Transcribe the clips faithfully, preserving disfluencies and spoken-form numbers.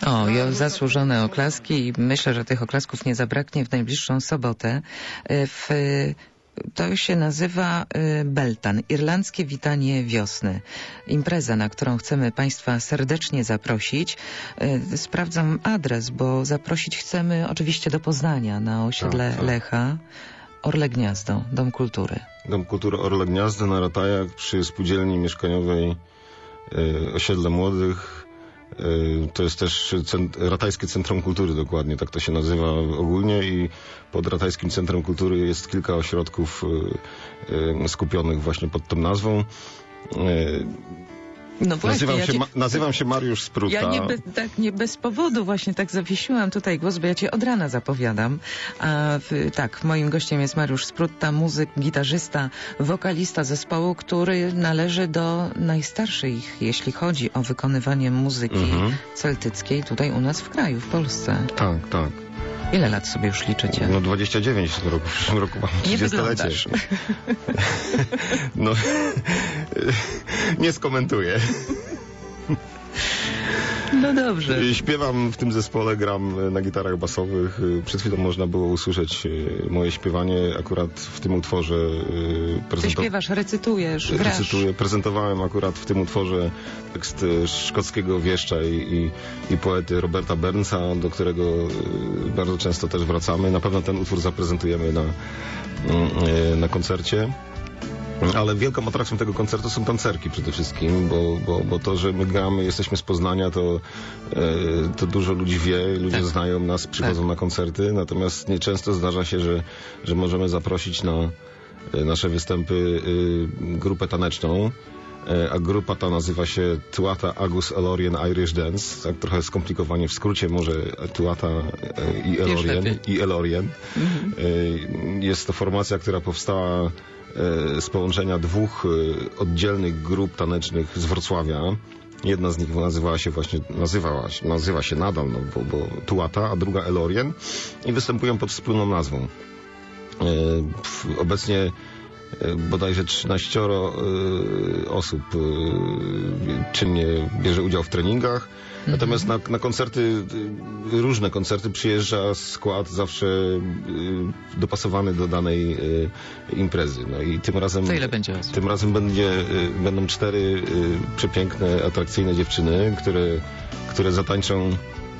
O, i o zasłużone oklaski i myślę, że tych oklasków nie zabraknie w najbliższą sobotę. W, to się nazywa Beltan, Irlandzkie Witanie Wiosny. Impreza, na którą chcemy Państwa serdecznie zaprosić. Sprawdzam adres, bo zaprosić chcemy oczywiście do Poznania, na osiedle tak, tak. Lecha. Orle Gniazdo, Dom Kultury. Dom Kultury Orle Gniazdo na Ratajach przy spółdzielni mieszkaniowej y, Osiedle Młodych. Y, to jest też cent, Ratajskie Centrum Kultury, dokładnie, tak to się nazywa ogólnie, i pod Ratajskim Centrum Kultury jest kilka ośrodków y, y, skupionych właśnie pod tą nazwą. Y, No właśnie, nazywam, ja się, cię... ma, nazywam się Mariusz Spruta. Ja nie, be, tak, nie bez powodu właśnie tak zawiesiłam tutaj głos, bo ja cię od rana zapowiadam. A w, tak, moim gościem jest Mariusz Spruta, muzyk, gitarzysta, wokalista zespołu, który należy do najstarszych, jeśli chodzi o wykonywanie muzyki mhm. celtyckiej tutaj u nas w kraju, w Polsce. Tak, tak. Ile lat sobie już liczycie? No dwadzieścia dziewięć w tym roku, w przyszłym roku mam trzydziestolecie. No, nie skomentuję. No dobrze. Śpiewam w tym zespole, gram na gitarach basowych. Przed chwilą można było usłyszeć moje śpiewanie akurat w tym utworze. Prezentow... Ty śpiewasz, recytujesz, grasz. Recytuję. Prezentowałem akurat w tym utworze tekst szkockiego wieszcza i, i, i poety Roberta Burnsa, do którego bardzo często też wracamy. Na pewno ten utwór zaprezentujemy na, na koncercie. Ale wielką atrakcją tego koncertu są tancerki przede wszystkim, bo, bo, bo to, że my gramy, jesteśmy z Poznania, to, e, to dużo ludzi wie, ludzie tak. znają nas, przychodzą tak. na koncerty, natomiast nieczęsto zdarza się, że, że możemy zaprosić na e, nasze występy e, grupę taneczną, e, a grupa ta nazywa się Tuatha Agus Elorien Irish Dance, tak trochę skomplikowanie, w skrócie może Tuatha e, i Elorien. I Elorien. Mhm. E, jest to formacja, która powstała z połączenia dwóch oddzielnych grup tanecznych z Wrocławia. Jedna z nich nazywała się właśnie, nazywała się, nazywa się nadal, no, bo, bo Tuatha, a druga Elorien, i występują pod wspólną nazwą. Obecnie bodajże trzynaścioro osób czynnie bierze udział w treningach. Natomiast na, na koncerty, różne koncerty przyjeżdża skład zawsze y, dopasowany do danej y, imprezy. No i tym razem, to ile będzie osób? Tym razem będzie, y, będą cztery y, przepiękne, atrakcyjne dziewczyny, które, które zatańczą y,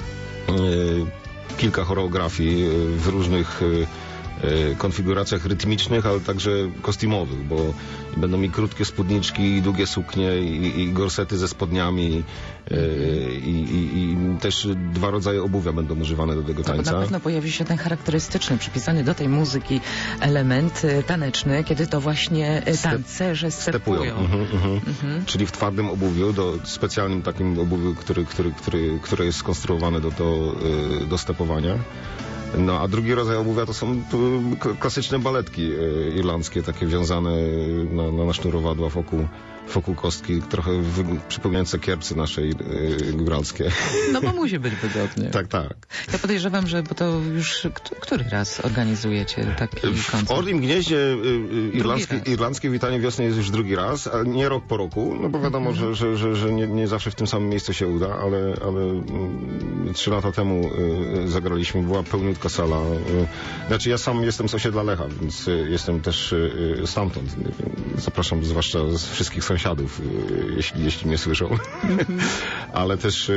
kilka choreografii y, w różnych y, konfiguracjach rytmicznych, ale także kostiumowych, bo będą i krótkie spódniczki, i długie suknie, i, i gorsety ze spodniami, mm-hmm. i, i, i też dwa rodzaje obuwia będą używane do tego tańca. No, na pewno pojawi się ten charakterystyczny, przypisany do tej muzyki element taneczny, kiedy to właśnie tancerze stepują. stepują. Mhm, mhm. Mhm. Czyli w twardym obuwiu, do specjalnym takim obuwiu, który, który, który, które jest skonstruowane do, do, do stepowania. No, a drugi rodzaj obuwia to są klasyczne baletki irlandzkie, takie wiązane na, na, na sznurowadła wokół, wokół kostki, trochę wy, przypominające kierpce naszej yy, góralskie. No bo musi być wygodnie. Tak, tak. Ja podejrzewam, że bo to już który raz organizujecie taki koncert? W Orlim Gnieździe yy, irlandzkie, irlandzkie Witanie Wiosny jest już drugi raz, a nie rok po roku, no bo wiadomo, mm-hmm. że, że, że, że nie, nie zawsze w tym samym miejscu się uda, ale, ale yy, trzy lata temu yy, zagraliśmy, była pełniutka sala. Yy, znaczy ja sam jestem z osiedla Lecha, więc yy, jestem też yy, stamtąd. Yy, zapraszam zwłaszcza z wszystkich sąsiadów. Sąsiadów, jeśli, jeśli mnie słyszą. Ale też y,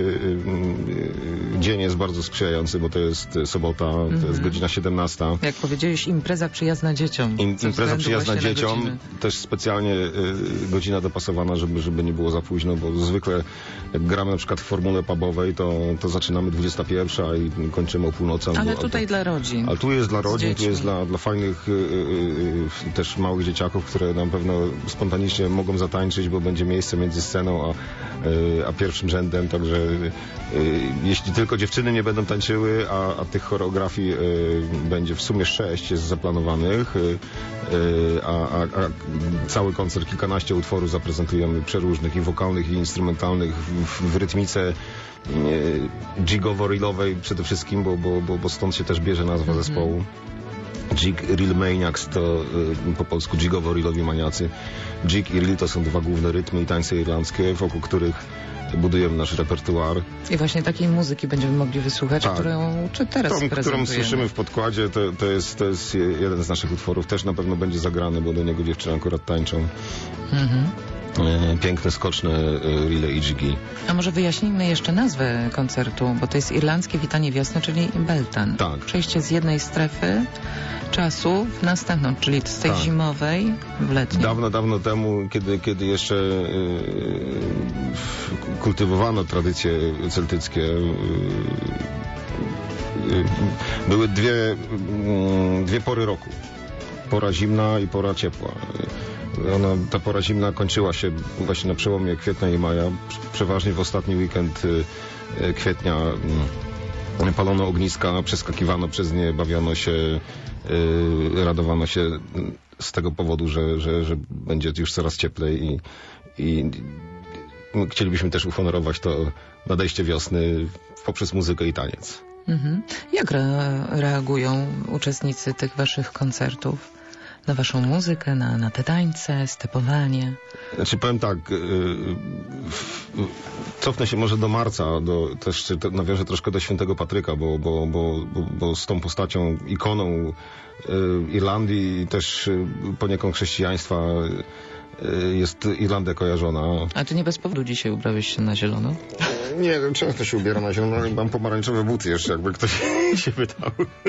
y, y, dzień jest bardzo sprzyjający, bo to jest sobota, mm-hmm. to jest godzina siedemnasta. Jak powiedziałeś, impreza przyjazna dzieciom. Im, impreza przyjazna dzieciom, na też specjalnie y, godzina dopasowana, żeby, żeby nie było za późno, bo zwykle jak gramy na przykład w formule pubowej, to, to zaczynamy dwudziesta pierwsza i kończymy o północy. Ale albo, tutaj albo, dla rodzin. Ale tu jest dla rodzin, tu jest dla, dla fajnych y, y, też małych dzieciaków, które na pewno spontanicznie mogą zatańczyć, bo będzie miejsce między sceną a, a pierwszym rzędem, także jeśli tylko dziewczyny nie będą tańczyły, a, a tych choreografii będzie w sumie sześć jest zaplanowanych, a, a, a cały koncert, kilkanaście utworów zaprezentujemy przeróżnych i wokalnych, i instrumentalnych w, w rytmice jigowo-reelowej przede wszystkim, bo, bo, bo, bo stąd się też bierze nazwa mm-hmm. zespołu. Jig, Reel Maniacs to y, po polsku jigowo-reelowi maniacy. Jig i reel to są dwa główne rytmy i tańce irlandzkie, wokół których budujemy nasz repertuar. I właśnie takiej muzyki będziemy mogli wysłuchać, Tak. którą czy teraz Tą, którą prezentujemy. słyszymy w podkładzie, to, to, jest, to jest jeden z naszych utworów. Też na pewno będzie zagrany, bo do niego dziewczyny akurat tańczą. Mhm. E, Piękne, skoczne e, relay i dźgi. A może wyjaśnijmy jeszcze nazwę koncertu, bo to jest Irlandzkie Witanie Wiosny, czyli Beltan. Tak. Przejście z jednej strefy czasu w następną, czyli z tej Tak. zimowej w letnią. Dawno, dawno temu, kiedy, kiedy jeszcze e, kultywowano tradycje celtyckie, e, e, były dwie, mm, dwie pory roku. Pora zimna i pora ciepła. Ona, ta pora zimna kończyła się właśnie na przełomie kwietnia i maja. Przeważnie w ostatni weekend e, kwietnia mm, palono ogniska, przeskakiwano przez nie, bawiono się, e, radowano się z tego powodu, że, że, że będzie już coraz cieplej i, i chcielibyśmy też uhonorować to nadejście wiosny poprzez muzykę i taniec. Mhm. Jak re reagują uczestnicy tych waszych koncertów na waszą muzykę, na, na te tańce, stepowanie? Znaczy powiem tak, yy, cofnę się może do marca, do, też nawiążę troszkę do świętego Patryka, bo, bo, bo, bo, bo z tą postacią, ikoną yy, Irlandii i też yy, poniekąd chrześcijaństwa yy, jest Irlandia kojarzona. A ty nie bez powodu dzisiaj ubrałeś się na zielono? Nie, często się ubieram na zielono, mam pomarańczowe buty jeszcze, jakby ktoś się pytał.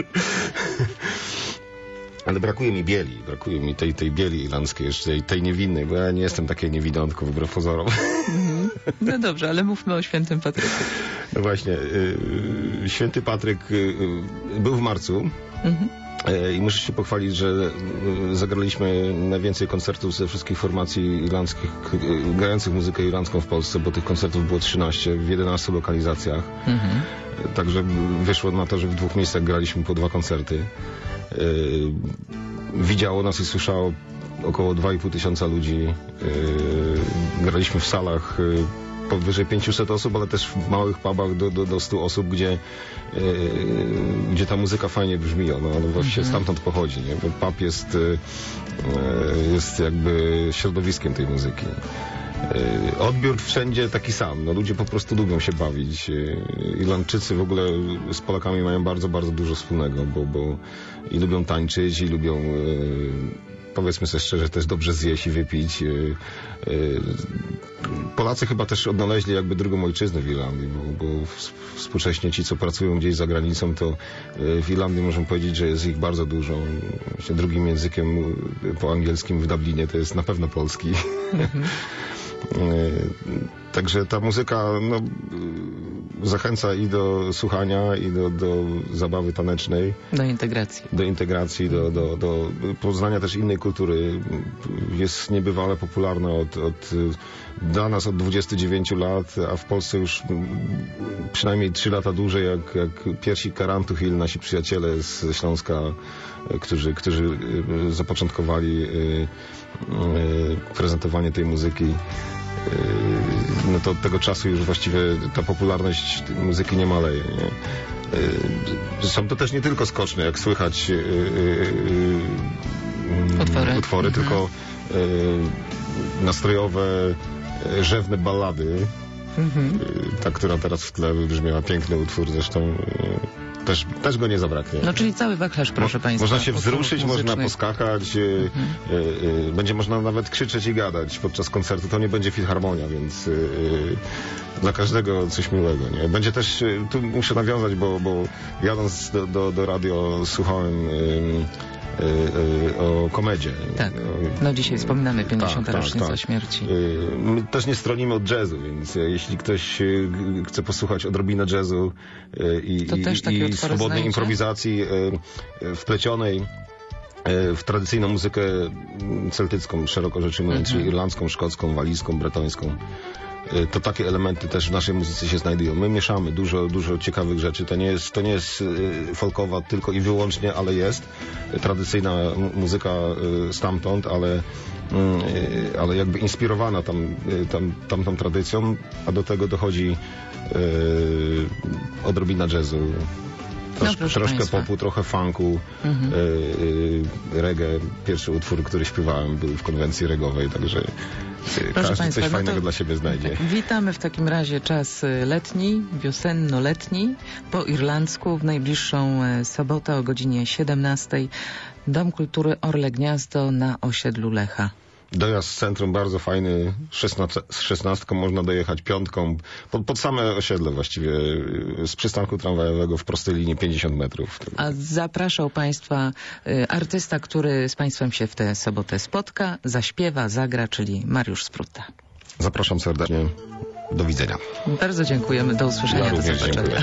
Ale brakuje mi bieli, brakuje mi tej, tej bieli irlandzkiej jeszcze, tej, tej niewinnej, bo ja nie jestem takie niewidątko wbrew pozorom. Mhm. No dobrze, ale mówmy o świętym Patryku. No właśnie, yy, święty Patryk yy, był w marcu. Mhm. I muszę się pochwalić, że zagraliśmy najwięcej koncertów ze wszystkich formacji irlandzkich grających muzykę irlandzką w Polsce, bo tych koncertów było trzynaście w jedenastu lokalizacjach. Mhm. Także wyszło na to, że w dwóch miejscach graliśmy po dwa koncerty. Widziało nas i słyszało około dwa i pół tysiąca ludzi. Graliśmy w salach powyżej pięciuset osób, ale też w małych pubach do, do, do stu osób, gdzie, yy, gdzie ta muzyka fajnie brzmi. Ona, ona właśnie mm-hmm. stamtąd pochodzi, nie? Bo pub jest, yy, jest jakby środowiskiem tej muzyki. Yy, odbiór wszędzie taki sam. No, ludzie po prostu lubią się bawić. Yy, Irlandczycy w ogóle z Polakami mają bardzo, bardzo dużo wspólnego, bo, bo i lubią tańczyć, i lubią yy, powiedzmy sobie szczerze, też dobrze zjeść i wypić. Polacy chyba też odnaleźli jakby drugą ojczyznę w Irlandii, bo, bo współcześnie ci, co pracują gdzieś za granicą, to w Irlandii możemy powiedzieć, że jest ich bardzo dużo. Drugim językiem po angielskim w Dublinie to jest na pewno polski. Mhm. Także ta muzyka no, zachęca i do słuchania, i do, do zabawy tanecznej. Do integracji. Do integracji, do, do, do poznania też innej kultury. Jest niebywale popularna od, od, dla nas od dwudziestu dziewięciu lat, a w Polsce już przynajmniej trzy lata dłużej, jak, jak pierwsi Karantuchil, nasi przyjaciele z Śląska, którzy, którzy zapoczątkowali prezentowanie tej muzyki. No to od tego czasu już właściwie ta popularność muzyki nie maleje. Nie? Są to też nie tylko skoczne, jak słychać utwory, utwory mhm. tylko nastrojowe, rzewne ballady. Mhm. Ta, która teraz w tle wybrzmiała, piękny utwór, zresztą też, też go nie zabraknie. No czyli cały wachlarz, proszę Mo Państwa. Można się wzruszyć, można poskakać, mhm. y, y, y, będzie można nawet krzyczeć i gadać podczas koncertu. To nie będzie filharmonia, więc y, y, dla każdego coś miłego. Nie? Będzie też, y, tu muszę nawiązać, bo, bo jadąc do, do, do radio słuchałem y, o komedzie. Tak, no dzisiaj wspominamy pięćdziesiątą tak, rocznicę tak. śmierci. My też nie stronimy od jazzu, więc jeśli ktoś chce posłuchać odrobinę jazzu i, i, i swobodnej znajdzie? improwizacji wplecionej w tradycyjną muzykę celtycką, szeroko rzecz ujmując, mhm. czyli irlandzką, szkocką, walijską, bretońską, to takie elementy też w naszej muzyce się znajdują. My mieszamy dużo, dużo ciekawych rzeczy. To nie jest, to nie jest folkowa tylko i wyłącznie, ale jest tradycyjna muzyka stamtąd, ale, ale jakby inspirowana tam, tam, tamtą tradycją, a do tego dochodzi yy, odrobina jazzu. Trosz, no, troszkę Państwa. popu, trochę funku, mhm. yy, reggae. Pierwszy utwór, który śpiewałem, był w konwencji reggae'owej, także Każdy państwa, coś no fajnego to dla siebie znajdzie. Witamy w takim razie czas letni, wiosenno-letni, po irlandzku w najbliższą sobotę o godzinie siedemnastej. Dom Kultury Orle Gniazdo na osiedlu Lecha. Dojazd z centrum bardzo fajny, z szesnastką można dojechać piątką, pod, pod same osiedle właściwie, z przystanku tramwajowego w prostej linii pięćdziesiąt metrów. A zapraszał Państwa y, artysta, który z Państwem się w tę sobotę spotka, zaśpiewa, zagra, czyli Mariusz Spruta. Zapraszam serdecznie, do widzenia. Bardzo dziękujemy, do usłyszenia, Ja do również zobaczenia. dziękuję.